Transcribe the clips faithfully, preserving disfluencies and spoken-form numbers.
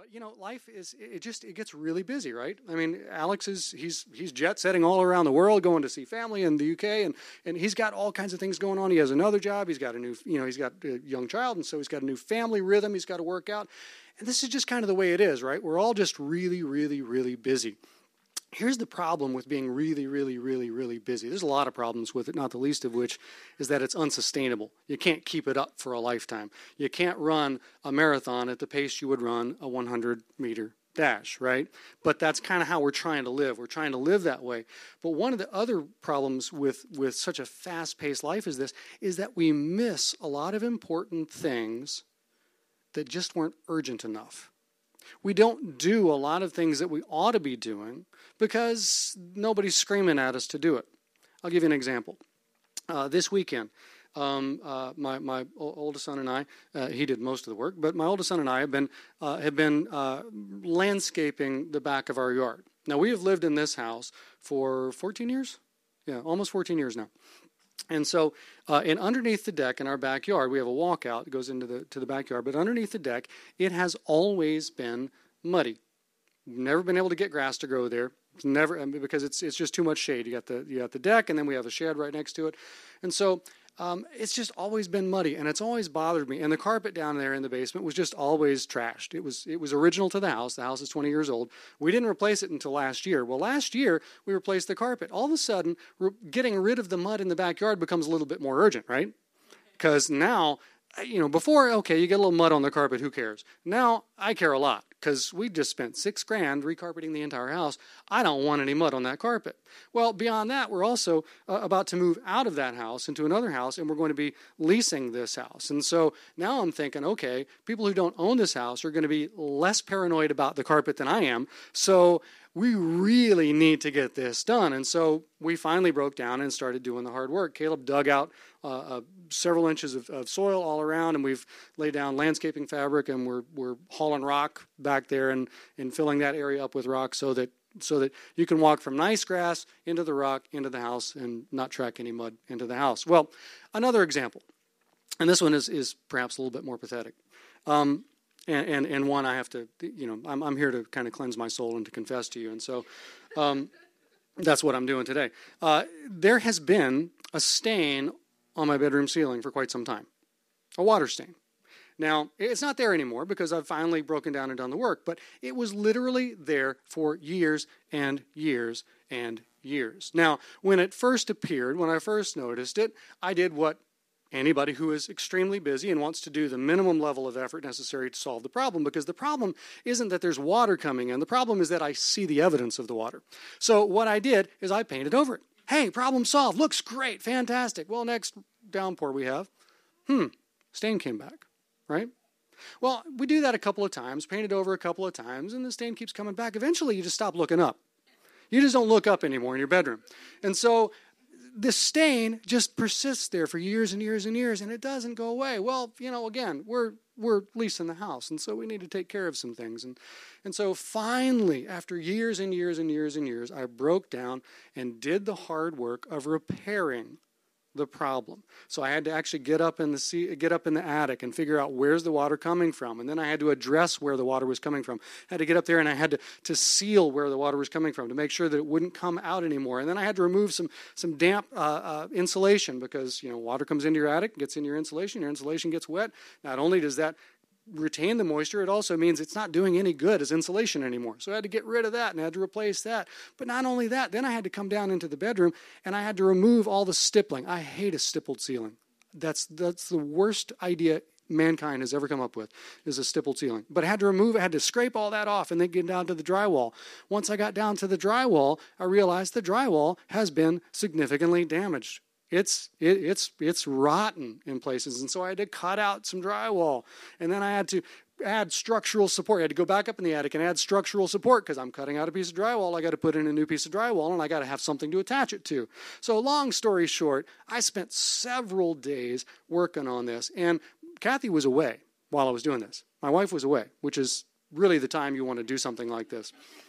But, you know, life is, it just, it gets really busy, right? I mean, Alex is, he's he's jet setting all around the world, going to see family in the U K, and, and he's got all kinds of things going on. He has another job. He's got a new, you know, he's got a young child, and so he's got a new family rhythm he's got to work out. And this is just kind of the way it is, right? We're all just really, really, really busy. Here's the problem with being really, really, really, really busy. There's a lot of problems with it, not the least of which is that it's unsustainable. You can't keep it up for a lifetime. You can't run a marathon at the pace you would run a hundred meter dash, right? But that's kind of how we're trying to live. We're trying to live that way. But one of the other problems with, with such a fast-paced life as this is that we miss a lot of important things that just weren't urgent enough. We don't do a lot of things that we ought to be doing because nobody's screaming at us to do it. I'll give you an example. Uh, this weekend, um, uh, my my oldest son and I, uh, he did most of the work, but my oldest son and I have been uh, have been uh, landscaping the back of our yard. Now, we have lived in this house for fourteen years, yeah, almost fourteen years now. And so, uh, and underneath the deck in our backyard, we have a walkout that goes into the to the backyard. But underneath the deck, it has always been muddy. We've never been able to get grass to grow there. It's never because it's it's just too much shade. You got the you got the deck, and then we have a shed right next to it, and so um, it's just always been muddy, and it's always bothered me. And the carpet down there in the basement was just always trashed. It was it was original to the house. The house is twenty years old. We didn't replace it until last year. Well, last year we replaced the carpet. All of a sudden, re- getting rid of the mud in the backyard becomes a little bit more urgent, right? Because now, you know, before, okay, you get a little mud on the carpet, who cares? Now, I care a lot because we just spent six grand recarpeting the entire house. I don't want any mud on that carpet. Well, beyond that, we're also uh, about to move out of that house into another house, and we're going to be leasing this house. And so now I'm thinking, okay, people who don't own this house are going to be less paranoid about the carpet than I am. So we really need to get this done. And so we finally broke down and started doing the hard work. Caleb dug out uh, uh, several inches of, of soil all around, and we've laid down landscaping fabric, and we're we're hauling rock back there and, and filling that area up with rock so that so that you can walk from nice grass into the rock, into the house, and not track any mud into the house. Well, another example, and this one is, is perhaps a little bit more pathetic. Um, And, and and one I have to, you know, I'm I'm here to kind of cleanse my soul and to confess to you. And so um, that's what I'm doing today. Uh, there has been a stain on my bedroom ceiling for quite some time, a water stain. Now, it's not there anymore because I've finally broken down and done the work, but it was literally there for years and years and years. Now, when it first appeared, when I first noticed it, I did what anybody who is extremely busy and wants to do the minimum level of effort necessary to solve the problem, because the problem isn't that there's water coming in. The problem is that I see the evidence of the water. So what I did is I painted over it. Hey, problem solved. Looks great. Fantastic. Well, next downpour we have, hmm, stain came back, right? Well, we do that a couple of times, paint it over a couple of times, and the stain keeps coming back. Eventually, you just stop looking up. You just don't look up anymore in your bedroom. And so the stain just persists there for years and years and years, and it doesn't go away. Well, you know, again, we're we're leasing the house, and so we need to take care of some things. And and so finally, after years and years and years and years, I broke down and did the hard work of repairing the problem. So I had to actually get up in the sea, get up in the attic and figure out where's the water coming from. And then I had to address where the water was coming from. I had to get up there and I had to, to seal where the water was coming from to make sure that it wouldn't come out anymore. And then I had to remove some some damp uh, uh, insulation because, you know, water comes into your attic, gets into your insulation, your insulation gets wet. Not only does that retain the moisture, it also means it's not doing any good as insulation anymore. So I had to get rid of that and I had to replace that. But not only that, then I had to come down into the bedroom and I had to remove all the stippling. I hate a stippled ceiling. That's that's the worst idea mankind has ever come up with, is a stippled ceiling. But I had to remove, I had to scrape all that off and then get down to the drywall. Once I got down to the drywall, I realized the drywall has been significantly damaged. It's it, it's it's rotten in places, and so I had to cut out some drywall, and then I had to add structural support. I had to go back up in the attic and add structural support because I'm cutting out a piece of drywall. I got to put in a new piece of drywall, and I got to have something to attach it to. So long story short, I spent several days working on this, and Kathy was away while I was doing this. My wife was away, which is really the time you want to do something like this.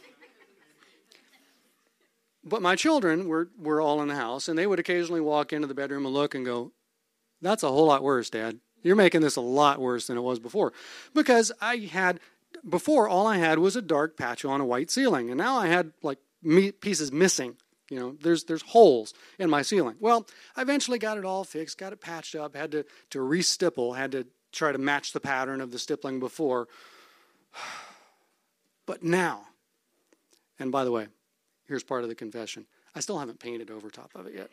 But my children were, were all in the house, and they would occasionally walk into the bedroom and look and go, that's a whole lot worse, Dad. You're making this a lot worse than it was before. Because I had before, all I had was a dark patch on a white ceiling, and now I had like meat pieces missing. You know, there's there's holes in my ceiling. Well, I eventually got it all fixed, got it patched up, had to, to re-stipple, had to try to match the pattern of the stippling before. But now, and by the way, here's part of the confession. I still haven't painted over top of it yet.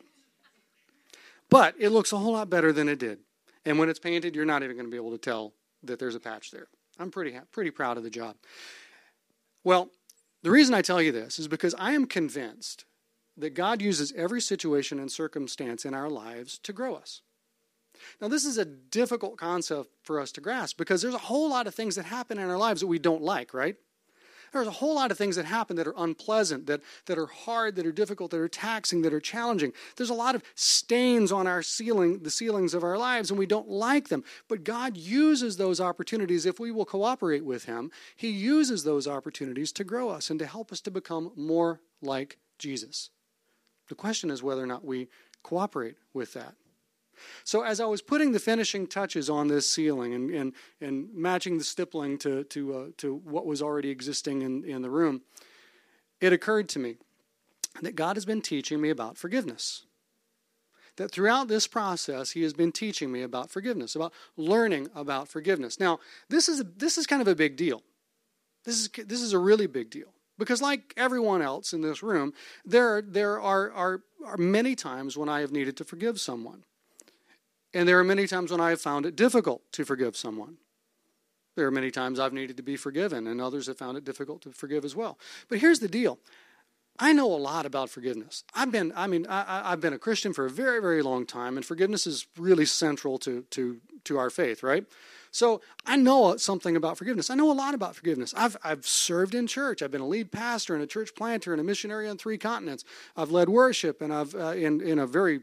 But it looks a whole lot better than it did. And when it's painted, you're not even going to be able to tell that there's a patch there. I'm pretty pretty proud of the job. Well, the reason I tell you this is because I am convinced that God uses every situation and circumstance in our lives to grow us. Now, this is a difficult concept for us to grasp because there's a whole lot of things that happen in our lives that we don't like, right? There's a whole lot of things that happen that are unpleasant, that, that are hard, that are difficult, that are taxing, that are challenging. There's a lot of stains on our ceiling, the ceilings of our lives, and we don't like them. But God uses those opportunities, if we will cooperate with Him, He uses those opportunities to grow us and to help us to become more like Jesus. The question is whether or not we cooperate with that. So as I was putting the finishing touches on this ceiling and and, and matching the stippling to to uh, to what was already existing in, in the room, it occurred to me that God has been teaching me about forgiveness. That throughout this process, He has been teaching me about forgiveness, about learning about forgiveness. Now, this is a, this is kind of a big deal. This is this is a really big deal. Because like everyone else in this room, there, there are, are, are many times when I have needed to forgive someone. And there are many times when I have found it difficult to forgive someone. There are many times I've needed to be forgiven, and others have found it difficult to forgive as well. But here's the deal. I know a lot about forgiveness. I've been, I mean, I, I've been a Christian for a very, very long time, and forgiveness is really central to, to, to our faith, right? So I know something about forgiveness. I know a lot about forgiveness. I've I've served in church. I've been a lead pastor and a church planter and a missionary on three continents. I've led worship, and I've uh, in in a very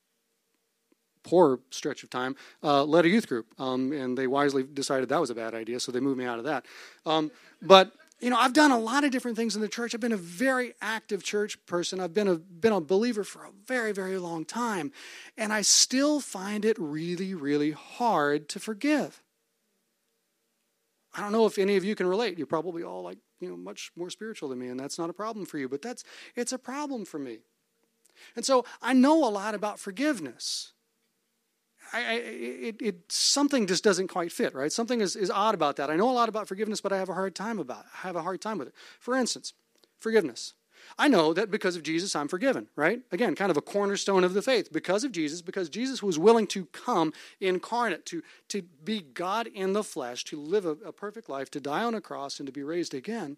poor stretch of time uh, led a youth group. Um, and they wisely decided that was a bad idea, so they moved me out of that. Um, but you know, I've done a lot of different things in the church. I've been a very active church person. I've been a been a believer for a very, very long time, and I still find it really, really hard to forgive. I don't know if any of you can relate. You're probably all like, you know, much more spiritual than me, and that's not a problem for you, but that's it's a problem for me. And so I know a lot about forgiveness. I, I it, it something just doesn't quite fit, right? Something is, is odd about that. I know a lot about forgiveness, but I have a hard time about it. I have a hard time with it. For instance, forgiveness. I know that because of Jesus, I'm forgiven, right? Again, kind of a cornerstone of the faith. Because of Jesus, because Jesus was willing to come incarnate, to, to be God in the flesh, to live a, a perfect life, to die on a cross, and to be raised again,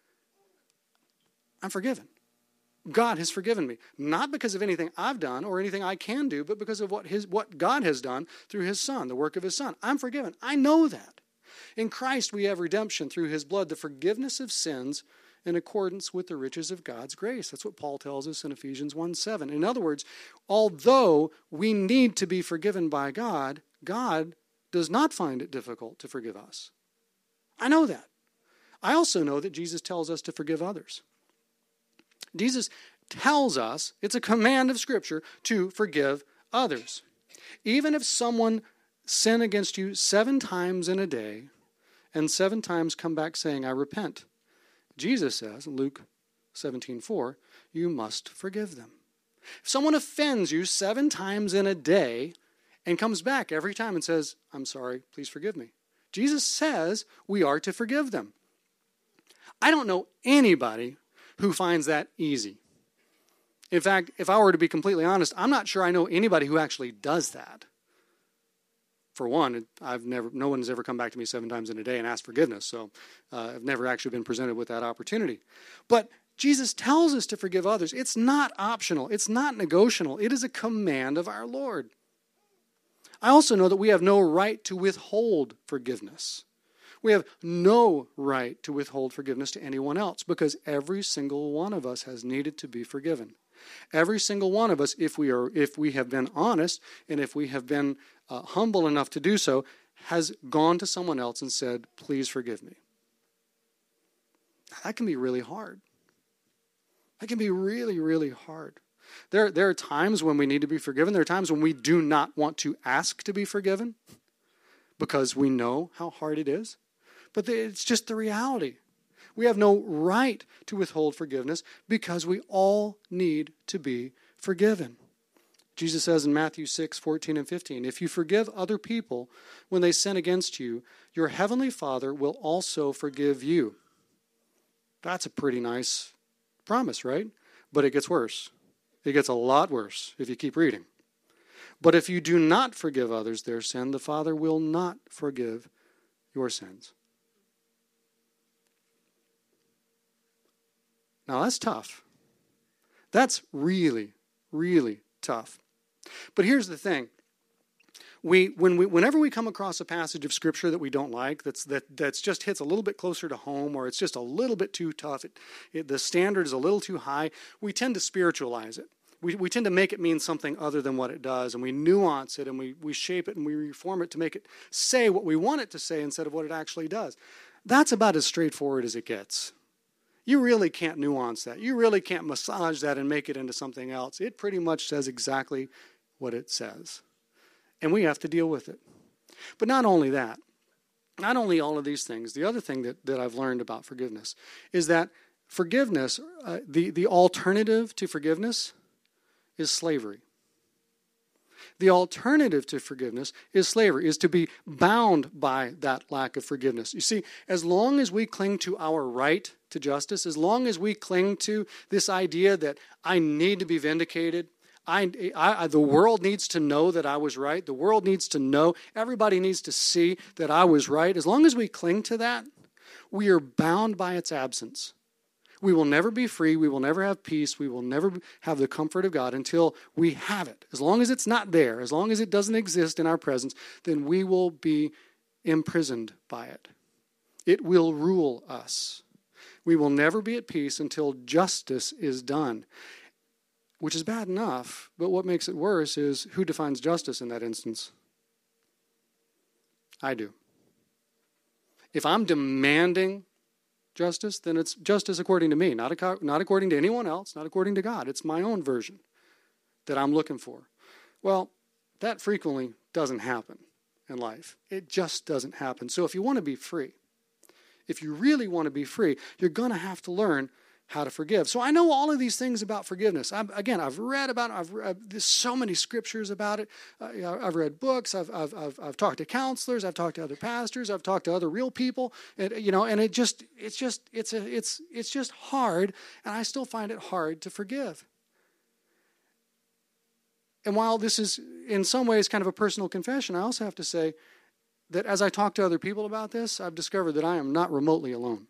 I'm forgiven. God has forgiven me. Not because of anything I've done or anything I can do, but because of what his what God has done through His Son, the work of His Son. I'm forgiven. I know that. In Christ, we have redemption through His blood, the forgiveness of sins in accordance with the riches of God's grace. That's what Paul tells us in Ephesians one seven. In other words, although we need to be forgiven by God, God does not find it difficult to forgive us. I know that. I also know that Jesus tells us to forgive others. Jesus tells us, it's a command of Scripture, to forgive others. Even if someone sin against you seven times in a day and seven times come back saying, I repent, Jesus says in Luke seventeen four, you must forgive them. If someone offends you seven times in a day and comes back every time and says, I'm sorry, please forgive me, Jesus says we are to forgive them. I don't know anybody who finds that easy. In fact, if I were to be completely honest, I'm not sure I know anybody who actually does that. For one, I've never, no one has ever come back to me seven times in a day and asked forgiveness, so uh, I've never actually been presented with that opportunity. But Jesus tells us to forgive others. It's not optional. It's not negotiable. It is a command of our Lord. I also know that we have no right to withhold forgiveness. We have no right to withhold forgiveness to anyone else because every single one of us has needed to be forgiven. Every single one of us, if we are, if we have been honest and if we have been uh, humble enough to do so, has gone to someone else and said, please forgive me. That can be really hard. That can be really, really hard. There, there are times when we need to be forgiven. There are times when we do not want to ask to be forgiven because we know how hard it is. But it's just the reality. We have no right to withhold forgiveness because we all need to be forgiven. Jesus says in Matthew six, fourteen and fifteen, if you forgive other people when they sin against you, your heavenly Father will also forgive you. That's a pretty nice promise, right? But it gets worse. It gets a lot worse if you keep reading. But if you do not forgive others their sin, the Father will not forgive your sins. Now that's tough. That's really, really tough. But here's the thing. We, when we, whenever we come across a passage of Scripture that we don't like, that's that that's just hits a little bit closer to home, or it's just a little bit too tough, it, it, the standard is a little too high, we tend to spiritualize it. We, we tend to make it mean something other than what it does, and we nuance it, and we, we shape it, and we reform it to make it say what we want it to say instead of what it actually does. That's about as straightforward as it gets. You really can't nuance that. You really can't massage that and make it into something else. It pretty much says exactly what it says. And we have to deal with it. But not only that, not only all of these things, the other thing that, that I've learned about forgiveness is that forgiveness, uh, the, the alternative to forgiveness is slavery. The alternative to forgiveness is slavery, is to be bound by that lack of forgiveness. You see, as long as we cling to our right to justice, as long as we cling to this idea that I need to be vindicated, I, I, the world needs to know that I was right, the world needs to know, everybody needs to see that I was right, as long as we cling to that, we are bound by its absence. We will never be free. We will never have peace. We will never have the comfort of God until we have it. As long as it's not there, as long as it doesn't exist in our presence, then we will be imprisoned by it. It will rule us. We will never be at peace until justice is done, which is bad enough. But what makes it worse is who defines justice in that instance? I do. If I'm demanding justice, then it's justice according to me, not, ac- not according to anyone else, not according to God. It's my own version that I'm looking for. Well, that frequently doesn't happen in life. It just doesn't happen. So if you want to be free, if you really want to be free, you're going to have to learn how to forgive. So I know all of these things about forgiveness. I'm, again, I've read about it. I've, I've there's so many scriptures about it. Uh, you know, I've read books. I've, I've I've I've talked to counselors. I've talked to other pastors. I've talked to other real people. And you know, and it just it's just it's a it's it's just hard. And I still find it hard to forgive. And while this is in some ways kind of a personal confession, I also have to say that as I talk to other people about this, I've discovered that I am not remotely alone.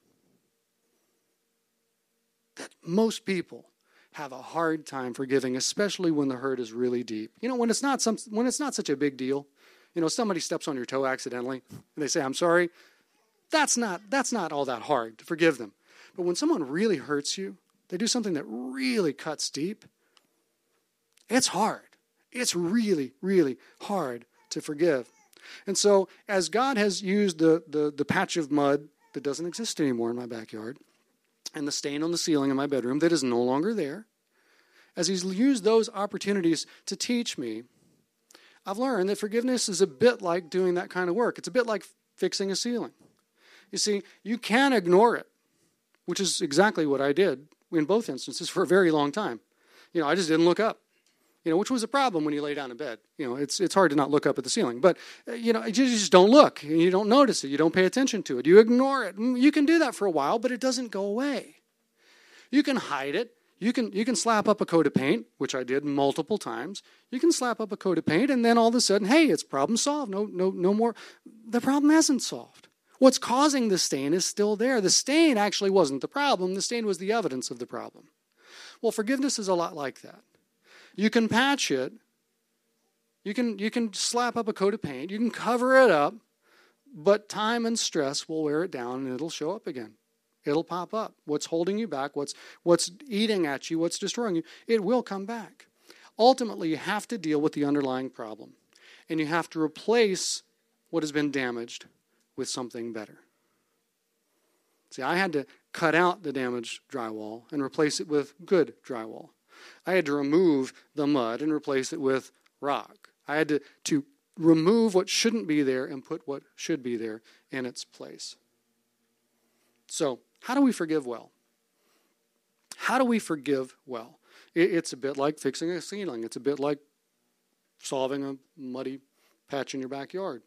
That most people have a hard time forgiving, especially when the hurt is really deep. You know, when it's not some, when it's not such a big deal. You know, somebody steps on your toe accidentally, and they say, "I'm sorry." That's not that's not all that hard to forgive them. But when someone really hurts you, they do something that really cuts deep. It's hard. It's really, really hard to forgive. And so, as God has used the the, the patch of mud that doesn't exist anymore in my backyard, and the stain on the ceiling in my bedroom that is no longer there, as he's used those opportunities to teach me, I've learned that forgiveness is a bit like doing that kind of work. It's a bit like fixing a ceiling. You see, you can ignore it, which is exactly what I did in both instances for a very long time. You know, I just didn't look up, you know, which was a problem when you lay down in bed. You know, it's it's hard to not look up at the ceiling. But, you know, you just don't look. You don't notice it. You don't pay attention to it. You ignore it. You can do that for a while, but it doesn't go away. You can hide it. You can you can slap up a coat of paint, which I did multiple times. You can slap up a coat of paint, and then all of a sudden, hey, it's problem solved. No, no, no more. The problem hasn't solved. What's causing the stain is still there. The stain actually wasn't the problem. The stain was the evidence of the problem. Well, forgiveness is a lot like that. You can patch it. You can you can slap up a coat of paint. You can cover it up, but time and stress will wear it down, and it'll show up again. It'll pop up. What's holding you back, what's what's eating at you, what's destroying you, it will come back. Ultimately, you have to deal with the underlying problem, and you have to replace what has been damaged with something better. See, I had to cut out the damaged drywall and replace it with good drywall. I had to remove the mud and replace it with rock. I had to, to remove what shouldn't be there and put what should be there in its place. So, how do we forgive well? How do we forgive well? It, it's a bit like fixing a ceiling. It's a bit like solving a muddy patch in your backyard.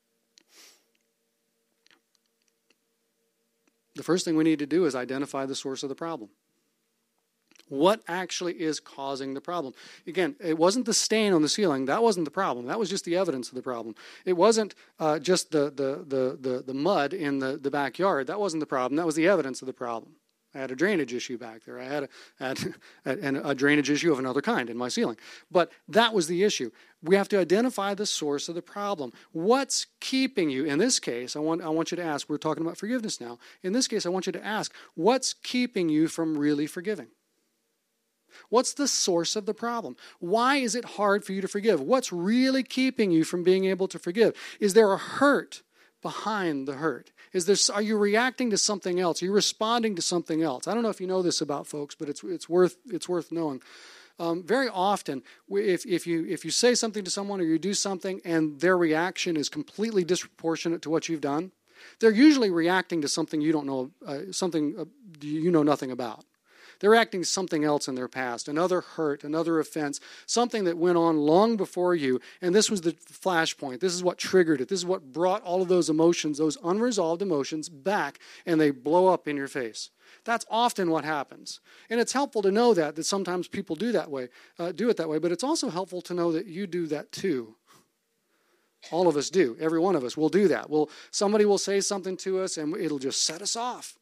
The first thing we need to do is identify the source of the problem. What actually is causing the problem? Again, it wasn't the stain on the ceiling. That wasn't the problem. That was just the evidence of the problem. It wasn't uh, just the, the, the, the, the mud in the, the backyard. That wasn't the problem. That was the evidence of the problem. I had a drainage issue back there. I had a, had a, a drainage issue of another kind in my ceiling. But that was the issue. We have to identify the source of the problem. What's keeping you? In this case, I want, I want you to ask, we're talking about forgiveness now. In this case, I want you to ask, what's keeping you from really forgiving? What's the source of the problem? Why is it hard for you to forgive? What's really keeping you from being able to forgive? Is there a hurt behind the hurt? Is there, are you reacting to something else? Are you responding to something else? I don't know if you know this about folks, but it's it's worth it's worth knowing. Um, very often, if if you if you say something to someone or you do something and their reaction is completely disproportionate to what you've done, they're usually reacting to something you don't know, uh, something uh, you know nothing about. They're reacting to something else in their past, another hurt, another offense, something that went on long before you, and this was the flashpoint. This is what triggered it. This is what brought all of those emotions, those unresolved emotions, back, and they blow up in your face. That's often what happens. And it's helpful to know that, that sometimes people do that way, uh, do it that way, but it's also helpful to know that you do that too. All of us do. Every one of us will do that. We'll, somebody will say something to us, and it'll just set us off.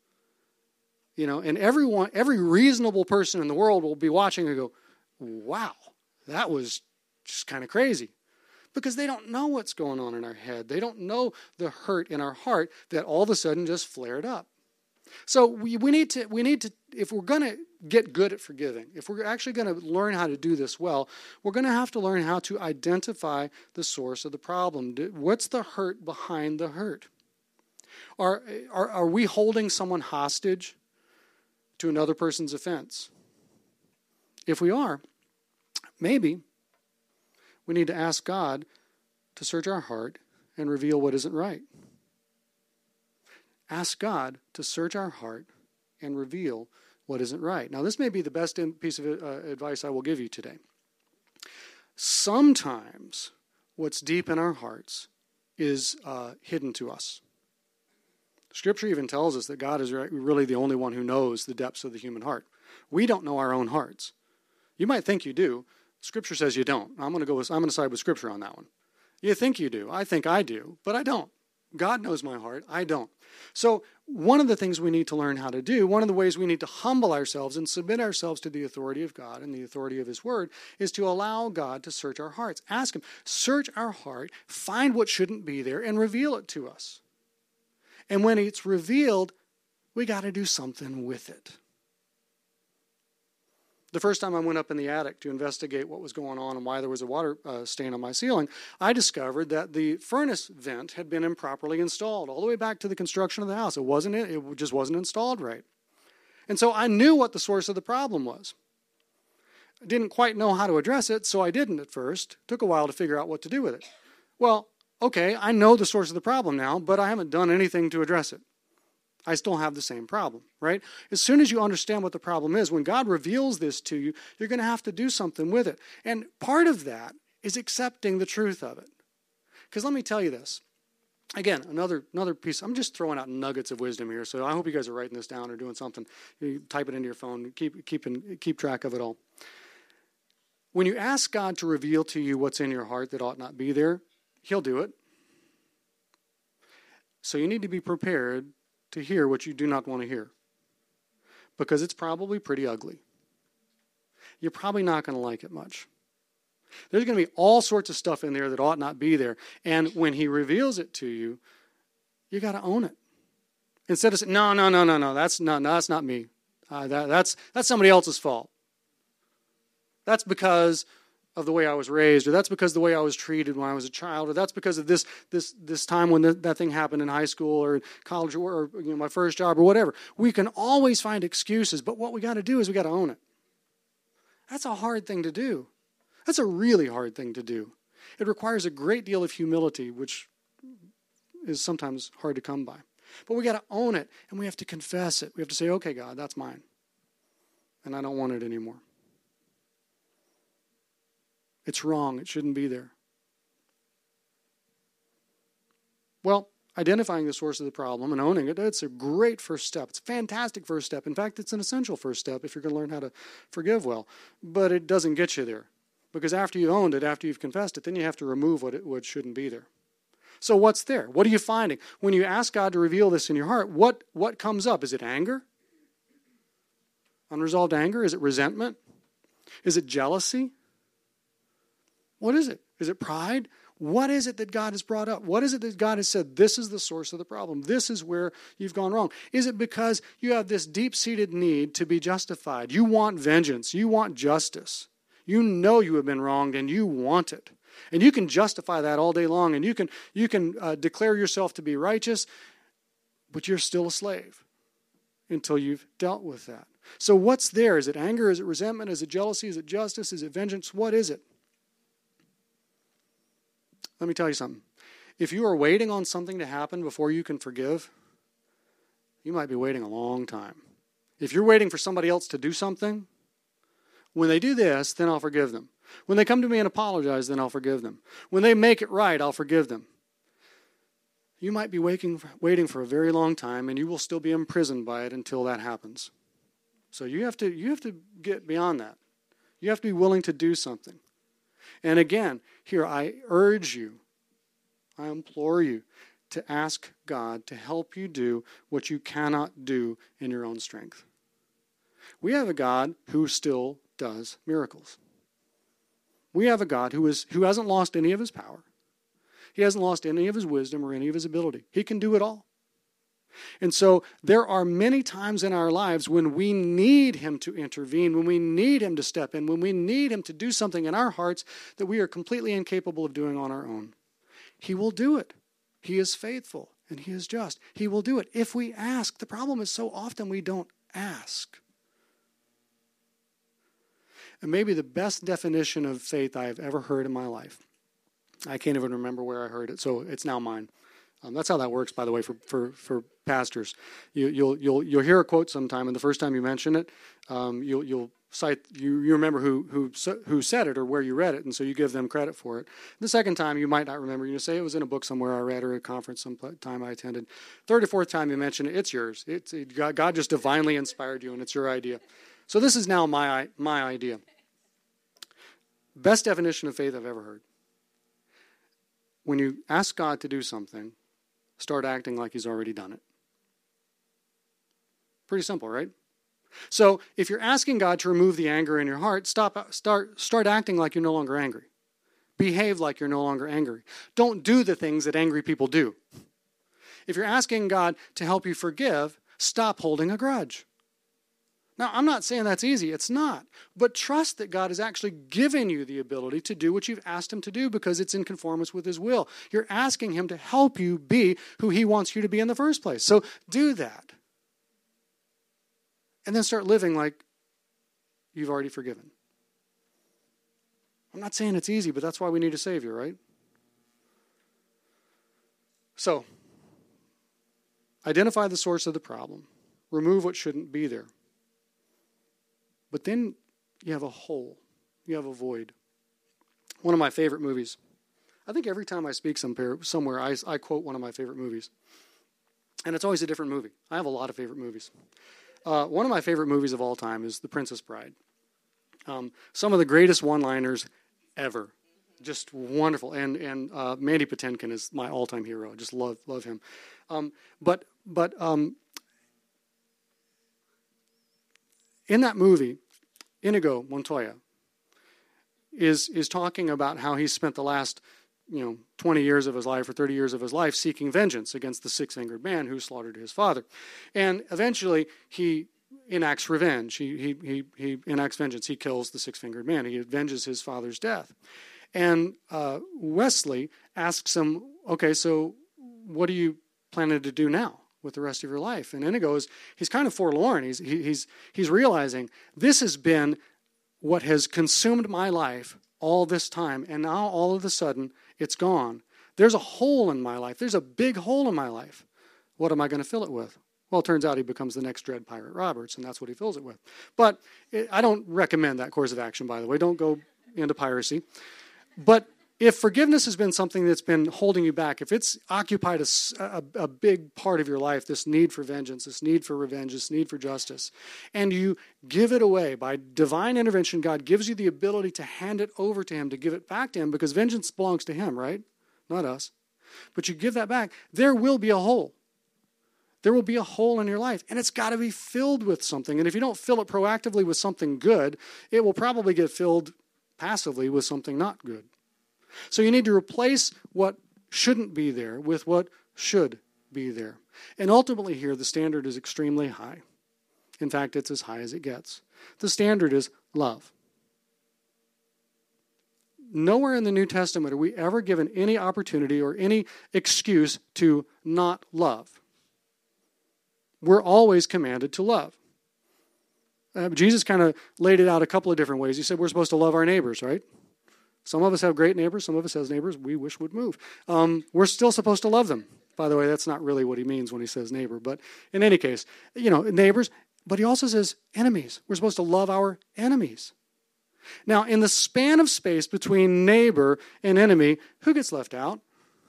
You know, and everyone, every reasonable person in the world will be watching and go, wow, that was just kind of crazy. Because they don't know what's going on in our head. They don't know the hurt in our heart that all of a sudden just flared up. So we, we need to, we need to, if we're going to get good at forgiving, if we're actually going to learn how to do this well, we're going to have to learn how to identify the source of the problem. What's the hurt behind the hurt? Are, are, are we holding someone hostage to another person's offense? If we are, maybe we need to ask God to search our heart and reveal what isn't right. Ask God to search our heart and reveal what isn't right. Now, this may be the best piece of uh, advice I will give you today. Sometimes what's deep in our hearts is uh, hidden to us. Scripture even tells us that God is really the only one who knows the depths of the human heart. We don't know our own hearts. You might think you do. Scripture says you don't. I'm going to go with, I'm going to side with Scripture on that one. You think you do. I think I do, but I don't. God knows my heart. I don't. So one of the things we need to learn how to do, one of the ways we need to humble ourselves and submit ourselves to the authority of God and the authority of His Word is to allow God to search our hearts. Ask Him, search our heart, find what shouldn't be there, and reveal it to us. And when it's revealed, we got to do something with it. The first time I went up in the attic to investigate what was going on and why there was a water uh, stain on my ceiling, I discovered that the furnace vent had been improperly installed all the way back to the construction of the house. It wasn't, it just wasn't installed right. And so I knew what the source of the problem was. I didn't quite know how to address it, so I didn't at first. It took a while to figure out what to do with it. Well, okay, I know the source of the problem now, but I haven't done anything to address it. I still have the same problem, right? As soon as you understand what the problem is, when God reveals this to you, you're going to have to do something with it. And part of that is accepting the truth of it. Because let me tell you this. Again, another another piece. I'm just throwing out nuggets of wisdom here, so I hope you guys are writing this down or doing something. You type it into your phone. Keep, keep, in, keep track of it all. When you ask God to reveal to you what's in your heart that ought not be there, He'll do it. So you need to be prepared to hear what you do not want to hear. Because it's probably pretty ugly. You're probably not going to like it much. There's going to be all sorts of stuff in there that ought not be there. And when He reveals it to you, you got to own it. Instead of saying, no, no, no, no, no, that's not, no, that's not me. Uh, that, that's, that's somebody else's fault. That's because of the way I was raised, or that's because of the way I was treated when I was a child, or that's because of this this this time when the, that thing happened in high school or college or, or you know, my first job or whatever. We can always find excuses, but what we got to do is we got to own it. That's a hard thing to do. That's a really hard thing to do. It requires a great deal of humility, which is sometimes hard to come by. But we got to own it, and we have to confess it. We have to say, okay, God, that's mine, and I don't want it anymore. It's wrong. It shouldn't be there. Well, identifying the source of the problem and owning it, it's a great first step. It's a fantastic first step. In fact, it's an essential first step if you're going to learn how to forgive well. But it doesn't get you there. Because after you owned it, after you've confessed it, then you have to remove what, it, what shouldn't be there. So what's there? What are you finding? When you ask God to reveal this in your heart, what, what comes up? Is it anger? Unresolved anger? Is it resentment? Is it jealousy? What is it? Is it pride? What is it that God has brought up? What is it that God has said, this is the source of the problem? This is where you've gone wrong. Is it because you have this deep-seated need to be justified? You want vengeance. You want justice. You know you have been wronged and you want it. And you can justify that all day long, and you can, you can uh, declare yourself to be righteous, but you're still a slave until you've dealt with that. So what's there? Is it anger? Is it resentment? Is it jealousy? Is it justice? Is it vengeance? What is it? Let me tell you something. If you are waiting on something to happen before you can forgive, you might be waiting a long time. If you're waiting for somebody else to do something, when they do this, then I'll forgive them. When they come to me and apologize, then I'll forgive them. When they make it right, I'll forgive them. You might be waiting, waiting for a very long time, and you will still be imprisoned by it until that happens. So you have to, you have to get beyond that. You have to be willing to do something. And again, here I urge you, I implore you to ask God to help you do what you cannot do in your own strength. We have a God who still does miracles. We have a God who is who hasn't lost any of his power. He hasn't lost any of his wisdom or any of his ability. He can do it all. And so there are many times in our lives when we need him to intervene, when we need him to step in, when we need him to do something in our hearts that we are completely incapable of doing on our own. He will do it. He is faithful and he is just. He will do it if we ask. The problem is so often we don't ask. And maybe the best definition of faith I have ever heard in my life, I can't even remember where I heard it, so it's now mine. Um, that's how that works, by the way, for for, for pastors. You, you'll you'll you'll hear a quote sometime, and the first time you mention it, um, you'll you'll cite you, you remember who who who said it or where you read it, and so you give them credit for it. The second time you might not remember. You say it was in a book somewhere I read or a conference sometime I attended. Third or fourth time you mention it, it's yours. It's it, God, God just divinely inspired you, and it's your idea. So this is now my my idea. Best definition of faith I've ever heard. When you ask God to do something, start acting like he's already done it. Pretty simple, right? So if you're asking God to remove the anger in your heart, stop, start, start acting like you're no longer angry. Behave like you're no longer angry. Don't do the things that angry people do. If you're asking God to help you forgive, stop holding a grudge. Now, I'm not saying that's easy. It's not. But trust that God has actually given you the ability to do what you've asked him to do because it's in conformance with his will. You're asking him to help you be who he wants you to be in the first place. So do that. And then start living like you've already forgiven. I'm not saying it's easy, but that's why we need a Savior, right? So, identify the source of the problem. Remove what shouldn't be there. But then you have a hole. You have a void. One of my favorite movies. I think every time I speak somewhere, I, I quote one of my favorite movies. And it's always a different movie. I have a lot of favorite movies. Uh, one of my favorite movies of all time is The Princess Bride. Um, some of the greatest one-liners ever. Just wonderful. And and uh, Mandy Patinkin is my all-time hero. I just love love him. Um, but but um, in that movie, Inigo Montoya is is talking about how he spent the last, you know, twenty years of his life or thirty years of his life seeking vengeance against the six-fingered man who slaughtered his father. And eventually he enacts revenge. He, he, he, he enacts vengeance. He kills the six-fingered man. He avenges his father's death. And uh, Wesley asks him, okay, so what are you planning to do now with the rest of your life? And Inigo is, he's kind of forlorn. He's, he, he's, he's realizing this has been what has consumed my life all this time, and now all of a sudden it's gone. There's a hole in my life. There's a big hole in my life. What am I going to fill it with? Well, it turns out he becomes the next Dread Pirate Roberts, and that's what he fills it with. But it, I don't recommend that course of action, by the way. Don't go into piracy. But if forgiveness has been something that's been holding you back, if it's occupied a, a, a big part of your life, this need for vengeance, this need for revenge, this need for justice, and you give it away by divine intervention, God gives you the ability to hand it over to him, to give it back to him, because vengeance belongs to him, right? Not us. But you give that back, there will be a hole. There will be a hole in your life, and it's got to be filled with something. And if you don't fill it proactively with something good, it will probably get filled passively with something not good. So you need to replace what shouldn't be there with what should be there. And ultimately here, the standard is extremely high. In fact, it's as high as it gets. The standard is love. Nowhere in the New Testament are we ever given any opportunity or any excuse to not love. We're always commanded to love. Uh, Jesus kind of laid it out a couple of different ways. He said we're supposed to love our neighbors, right? Some of us have great neighbors. Some of us have neighbors we wish would move. Um, we're still supposed to love them. By the way, that's not really what he means when he says neighbor. But in any case, you know, neighbors. But he also says enemies. We're supposed to love our enemies. Now, in the span of space between neighbor and enemy, who gets left out?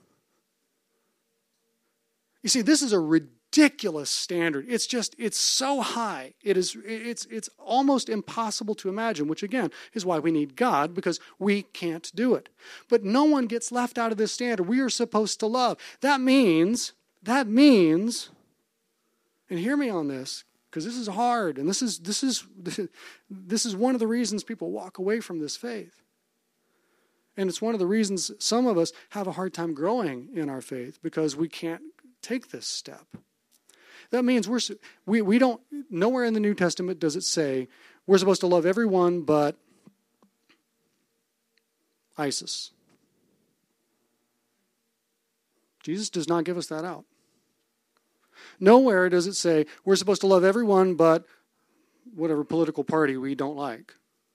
You see, this is a ridiculous standard. It's just, it's so high. It is, it's, it's almost impossible to imagine, which again is why we need God, because we can't do it. But no one gets left out of this standard. We are supposed to love. That means, that means, and hear me on this, because this is hard, and this is, this is, this is one of the reasons people walk away from this faith. And it's one of the reasons some of us have a hard time growing in our faith, because we can't take this step. That means we're we we don't nowhere in the New Testament does it say we're supposed to love everyone but ISIS. Jesus does not give us that out. Nowhere does it say we're supposed to love everyone but whatever political party we don't like.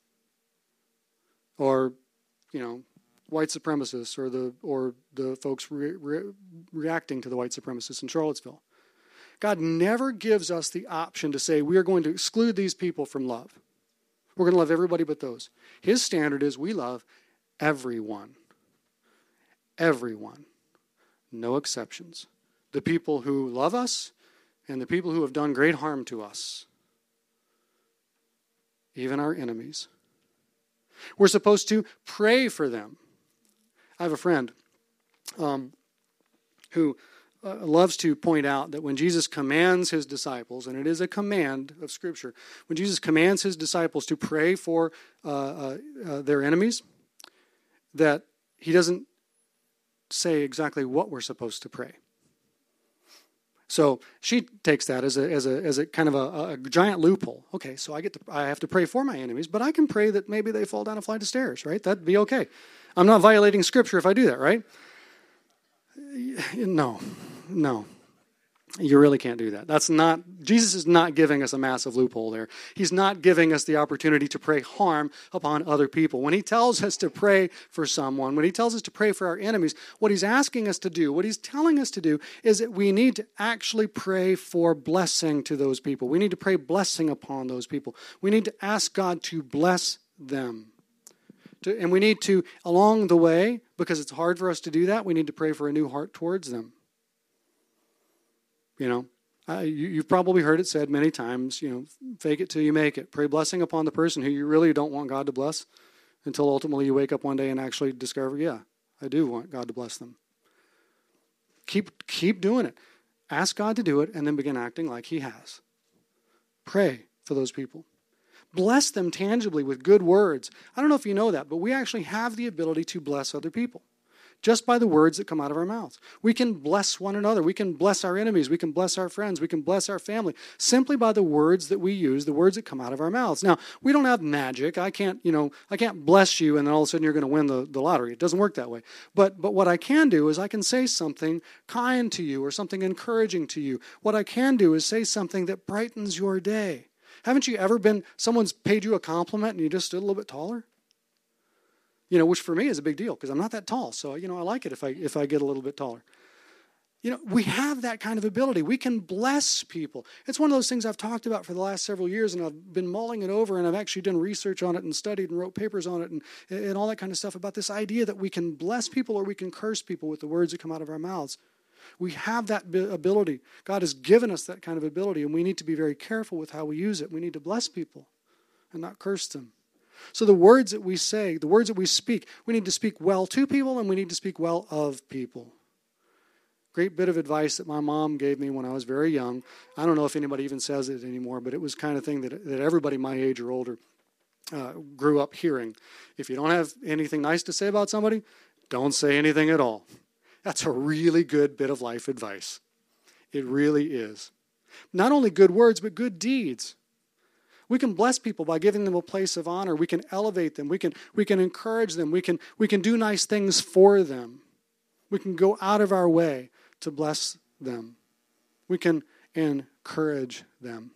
Or, you know, white supremacists or the or the folks re, re, reacting to the white supremacists in Charlottesville. God never gives us the option to say we are going to exclude these people from love. We're going to love everybody but those. His standard is we love everyone. Everyone. No exceptions. The people who love us and the people who have done great harm to us. Even our enemies. We're supposed to pray for them. I have a friend um, who uh, loves to point out that when Jesus commands his disciples, and it is a command of Scripture, when Jesus commands his disciples to pray for uh, uh, uh, their enemies, that he doesn't say exactly what we're supposed to pray. So she takes that as a as a as a kind of a, a giant loophole. Okay, so I get to I have to pray for my enemies, but I can pray that maybe they fall down a flight of stairs, right? That'd be okay. I'm not violating Scripture if I do that, right? No, no. You really can't do that. That's not, Jesus is not giving us a massive loophole there. He's not giving us the opportunity to pray harm upon other people. When he tells us to pray for someone, when he tells us to pray for our enemies, what he's asking us to do, what he's telling us to do, is that we need to actually pray for blessing to those people. We need to pray blessing upon those people. We need to ask God to bless them. To, and we need to, along the way, because it's hard for us to do that, we need to pray for a new heart towards them. You know, uh, you, you've probably heard it said many times, you know, fake it till you make it. Pray blessing upon the person who you really don't want God to bless until ultimately you wake up one day and actually discover, yeah, I do want God to bless them. Keep, keep doing it. Ask God to do it and then begin acting like he has. Pray for those people. Bless them tangibly with good words. I don't know if you know that, but we actually have the ability to bless other people. Just by the words that come out of our mouths. We can bless one another. We can bless our enemies. We can bless our friends. We can bless our family simply by the words that we use, the words that come out of our mouths. Now, we don't have magic. I can't, you know, I can't bless you and then all of a sudden you're going to win the, the lottery. It doesn't work that way. But but what I can do is I can say something kind to you or something encouraging to you. What I can do is say something that brightens your day. Haven't you ever been, someone's paid you a compliment and you just stood a little bit taller? You know, which for me is a big deal because I'm not that tall. So, you know, I like it if I if I get a little bit taller. You know, we have that kind of ability. We can bless people. It's one of those things I've talked about for the last several years, and I've been mulling it over, and I've actually done research on it and studied and wrote papers on it and, and all that kind of stuff about this idea that we can bless people or we can curse people with the words that come out of our mouths. We have that ability. God has given us that kind of ability, and we need to be very careful with how we use it. We need to bless people and not curse them. So the words that we say, the words that we speak, we need to speak well to people, and we need to speak well of people. Great bit of advice that my mom gave me when I was very young. I don't know if anybody even says it anymore, but it was kind of thing that, that everybody my age or older uh, grew up hearing. If you don't have anything nice to say about somebody, don't say anything at all. That's a really good bit of life advice. It really is. Not only good words, but good deeds. We can bless people by giving them a place of honor. We can elevate them. We can, we can encourage them. We can, we can do nice things for them. We can go out of our way to bless them. We can encourage them.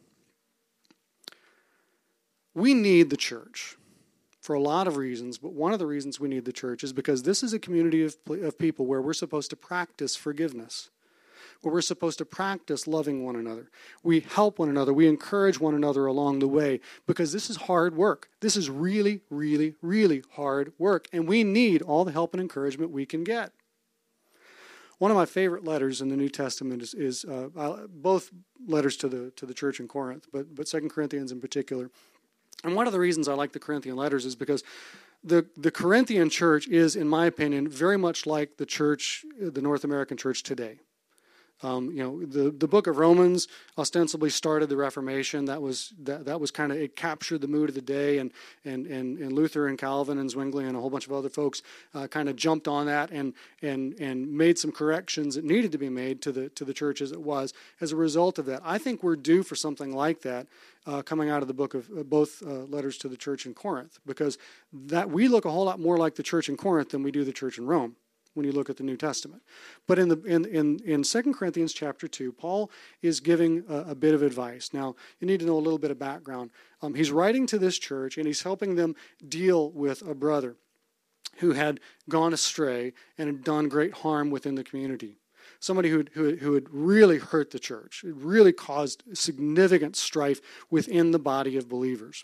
We need the church for a lot of reasons, but one of the reasons we need the church is because this is a community of, of people where we're supposed to practice forgiveness, where we're supposed to practice loving one another. We help one another. We encourage one another along the way because this is hard work. This is really, really, really hard work, and we need all the help and encouragement we can get. One of my favorite letters in the New Testament is, is uh, both letters to the to the church in Corinth, but but Second Corinthians in particular. And one of the reasons I like the Corinthian letters is because the the Corinthian church is, in my opinion, very much like the church, the North American church today. Um, you know, the, the book of Romans ostensibly started the Reformation. That was that, that was kind of, it captured the mood of the day, and and and, and Luther and Calvin and Zwingli and a whole bunch of other folks uh, kind of jumped on that and and and made some corrections that needed to be made to the to the church as it was. As a result of that, I think we're due for something like that uh, coming out of the book of uh, both uh, letters to the church in Corinth, because that we look a whole lot more like the church in Corinth than we do the church in Rome when you look at the New Testament. But in the in in, in Second Corinthians chapter two, Paul is giving a, a bit of advice. Now, you need to know a little bit of background. Um, he's writing to this church, and he's helping them deal with a brother who had gone astray and had done great harm within the community. Somebody who who who had really hurt the church. It really caused significant strife within the body of believers.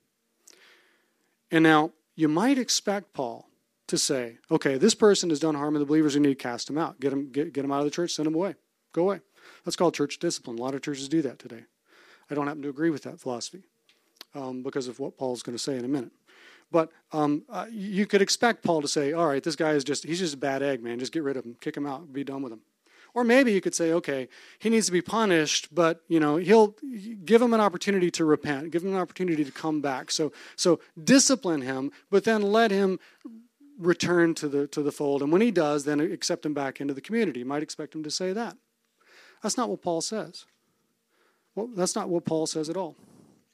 And now, you might expect Paul to say, okay, this person has done harm to the believers, we need to cast him out. Get him, get, get him out of the church, send him away. Go away. That's called church discipline. A lot of churches do that today. I don't happen to agree with that philosophy um, because of what Paul's going to say in a minute. But um, uh, you could expect Paul to say, all right, this guy is just, he's just a bad egg, man. Just get rid of him. Kick him out. Be done with him. Or maybe you could say, okay, he needs to be punished, but you know, he'll give him an opportunity to repent, give him an opportunity to come back. So, so discipline him, but then let him return to the to the fold. And when he does, then accept him back into the community. You might expect him to say that. That's not what Paul says. Well, that's not what Paul says at all.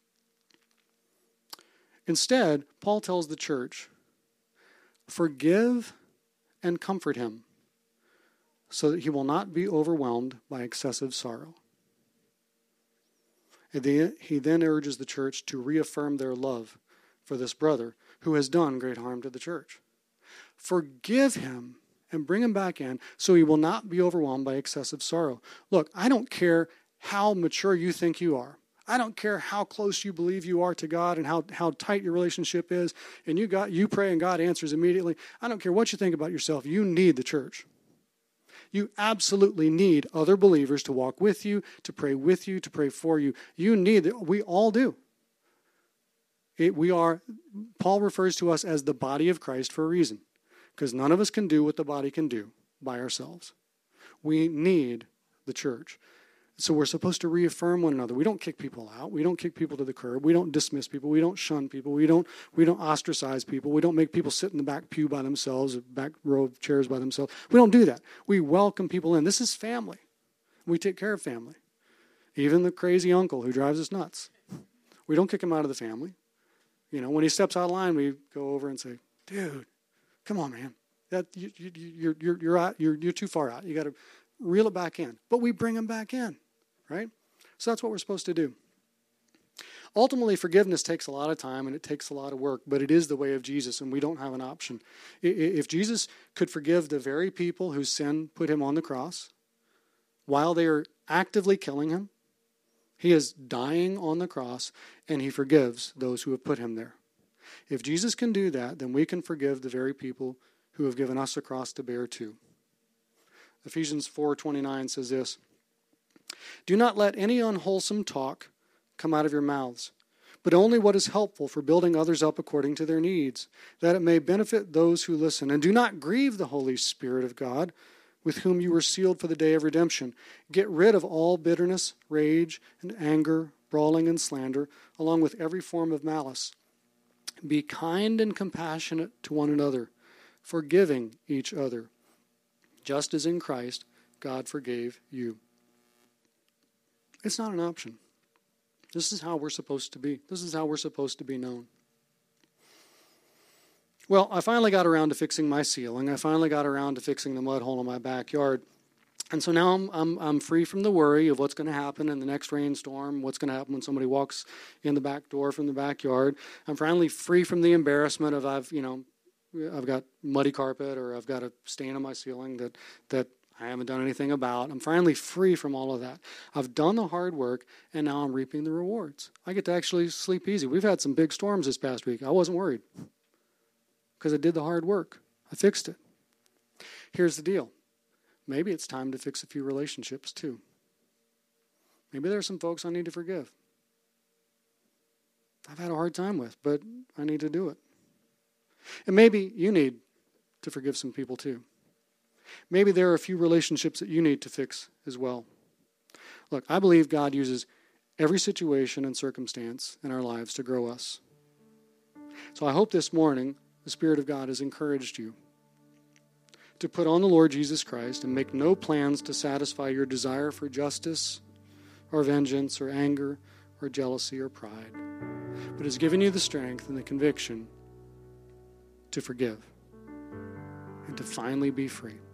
Instead, Paul tells the church, forgive and comfort him so that he will not be overwhelmed by excessive sorrow. And he then urges the church to reaffirm their love for this brother who has done great harm to the church. Forgive him and bring him back in so he will not be overwhelmed by excessive sorrow. Look, I don't care how mature you think you are. I don't care how close you believe you are to God and how, how tight your relationship is, and you got you pray and God answers immediately. I don't care what you think about yourself. You need the church. You absolutely need other believers to walk with you, to pray with you, to pray for you. You need it. We all do. It, we are, Paul refers to us as the body of Christ for a reason. Because none of us can do what the body can do by ourselves. We need the church. So we're supposed to reaffirm one another. We don't kick people out. We don't kick people to the curb. We don't dismiss people. We don't shun people. We don't we don't ostracize people. We don't make people sit in the back pew by themselves, or back row of chairs by themselves. We don't do that. We welcome people in. This is family. We take care of family. Even the crazy uncle who drives us nuts. We don't kick him out of the family. You know, when he steps out of line, we go over and say, dude, come on, man. That you, you, you're you're you're out. You're you're too far out. You got to reel it back in. But we bring them back in, right? So that's what we're supposed to do. Ultimately, forgiveness takes a lot of time and it takes a lot of work, but it is the way of Jesus, and we don't have an option. If Jesus could forgive the very people whose sin put him on the cross, while they are actively killing him, he is dying on the cross, and he forgives those who have put him there. If Jesus can do that, then we can forgive the very people who have given us a cross to bear too. Ephesians four twenty-nine says this, "Do not let any unwholesome talk come out of your mouths, but only what is helpful for building others up according to their needs, that it may benefit those who listen. And do not grieve the Holy Spirit of God, with whom you were sealed for the day of redemption. Get rid of all bitterness, rage, and anger, brawling and slander, along with every form of malice. Be kind and compassionate to one another, forgiving each other, just as in Christ God forgave you." It's not an option. This is how we're supposed to be. This is how we're supposed to be known. Well, I finally got around to fixing my ceiling. I finally got around to fixing the mud hole in my backyard. And so now I'm I'm, I'm free from the worry of what's going to happen in the next rainstorm, what's going to happen when somebody walks in the back door from the backyard. I'm finally free from the embarrassment of I've, you know, I've got muddy carpet or I've got a stain on my ceiling that that I haven't done anything about. I'm finally free from all of that. I've done the hard work, and now I'm reaping the rewards. I get to actually sleep easy. We've had some big storms this past week. I wasn't worried because I did the hard work. I fixed it. Here's the deal. Maybe it's time to fix a few relationships too. Maybe there are some folks I need to forgive. I've had a hard time with, but I need to do it. And maybe you need to forgive some people too. Maybe there are a few relationships that you need to fix as well. Look, I believe God uses every situation and circumstance in our lives to grow us. So I hope this morning the Spirit of God has encouraged you to put on the Lord Jesus Christ and make no plans to satisfy your desire for justice or vengeance or anger or jealousy or pride, but has given you the strength and the conviction to forgive and to finally be free.